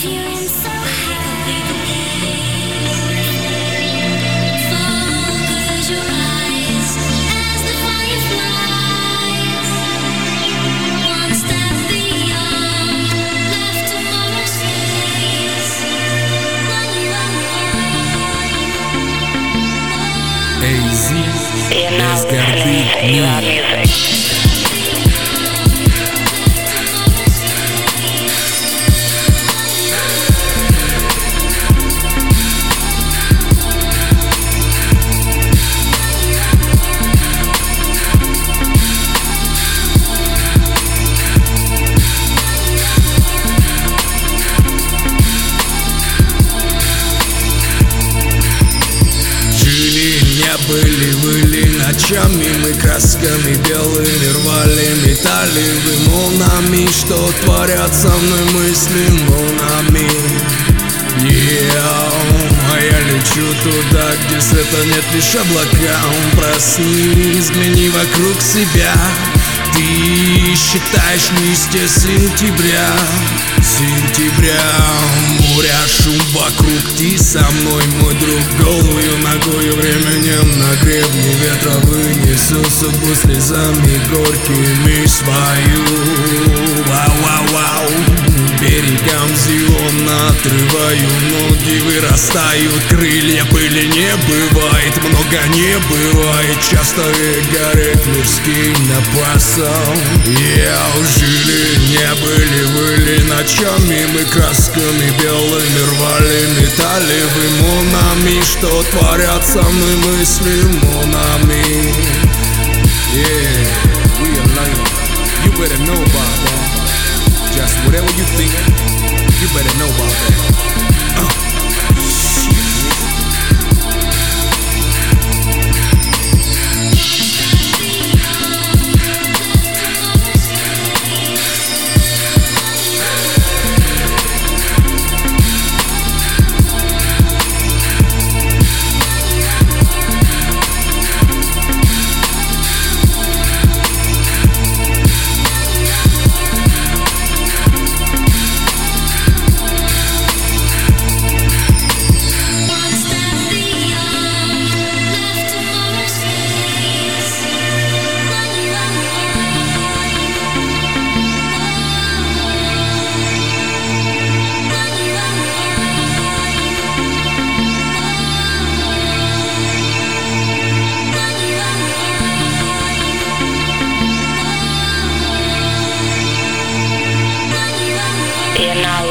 feeling so high. Close your eyes as the fire flies. One step beyond, left tomorrow's face. AZ, You're now без горды listening to A-Loud Music. Были ночами мы красками белыми рвали, метали волнами, что творят со мной мысли волнами. А я лечу туда, где света нет, лишь облака. Проснись, взгляни вокруг себя. Ты считаешь листья сентября, моря, шум вокруг. Ты со мной, мой друг, головою, ногою, временем на гребне ветра вынесу судьбу слезами горькими свою. Вау-вау-вау, берегам Зион отрываю ноги, вырастают крылья, пыли не бывает, много не бывает, часто горит мирским напасом. Жили, не были ночами мы красками белыми рвали, метали вы монами, что творят со мной мысли монами. We alone. You better know about that. Just whatever you think, you better know about that. You're now